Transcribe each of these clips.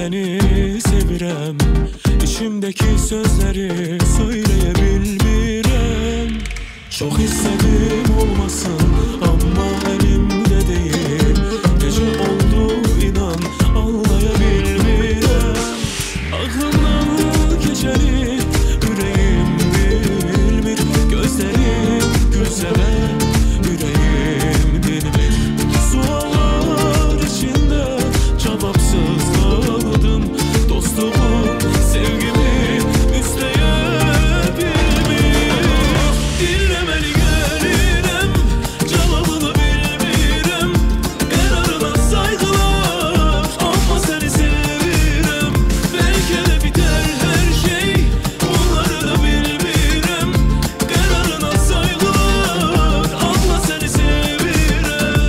seni sevirem. İçimdeki sözleri söyleyebilmirem. Çok istedim olmasın ama elimde değil. Gece oldu inan anlayabilmirem. Aklımdan geçeni yüreğim bilmir. Gözlerim gülse de yüreğim dinmir. Suallar içinde cevapsız kaldım. Dostumun sevgimi isteyebilmir. Dinlemeli gelirim, cevabını bilmirem. Kararına saygılar ama seni sevirim. Belki de biter her şey, bunları da bilmirem. Kararına saygılar ama seni sevirim.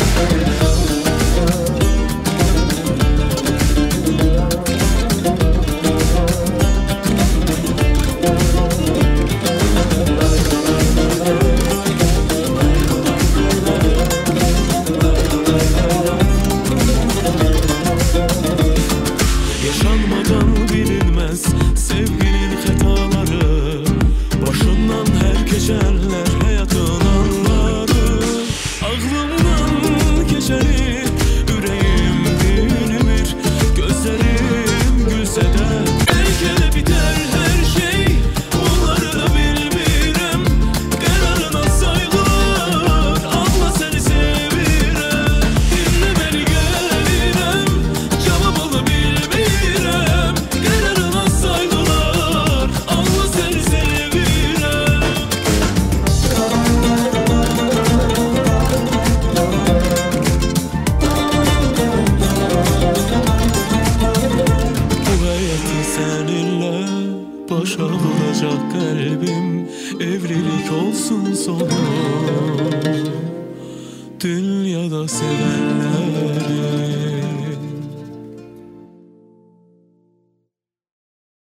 Yaşanmadan bilinmez sevginin hataları. Başından her geçenler hayatın anları. Aklımdan geçeni yüreğim bilmir. Gözlerim gülse de belki de biter her şey, bunları da bilmirem. Kararına saygılar ama seni sevirim. Dinlemeli gelirim, cevabını bilmirem. Kararına saygılar ama seni sevirim. Bu hayatı seninle başa vuracak kalbim. Evlilik olsun sonu. Dünyada sevenler